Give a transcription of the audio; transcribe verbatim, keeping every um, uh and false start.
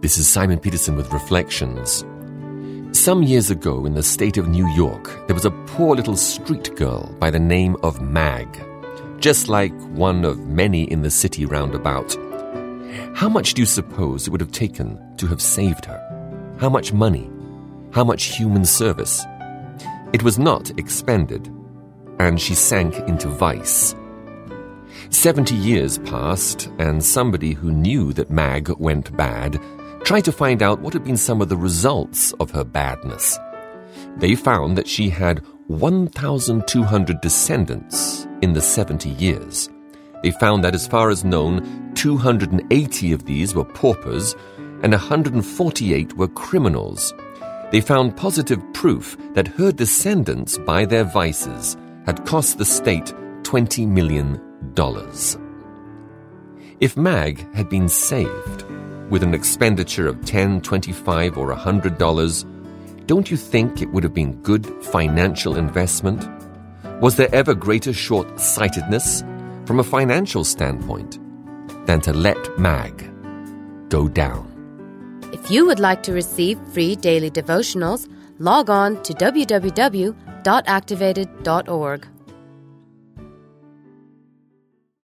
This is Simon Peterson with Reflections. Some years ago in the state of New York, there was a poor little street girl by the name of Mag, just like one of many in the city roundabout. How much do you suppose it would have taken to have saved her? How much money? How much human service? It was not expended, and she sank into vice. Seventy years passed, and somebody who knew that Mag went bad tried to find out what had been some of the results of her badness. They found that she had one thousand two hundred descendants in the seventy years. They found that, as far as known, two hundred eighty of these were paupers and one hundred forty-eight were criminals. They found positive proof that her descendants, by their vices, had cost the state twenty million dollars. If Mag had been saved with an expenditure of ten, twenty-five, or one hundred dollars, don't you think it would have been good financial investment? Was there ever greater short-sightedness from a financial standpoint than to let Mag go down? If you would like to receive free daily devotionals, log on to w w w dot activated dot org.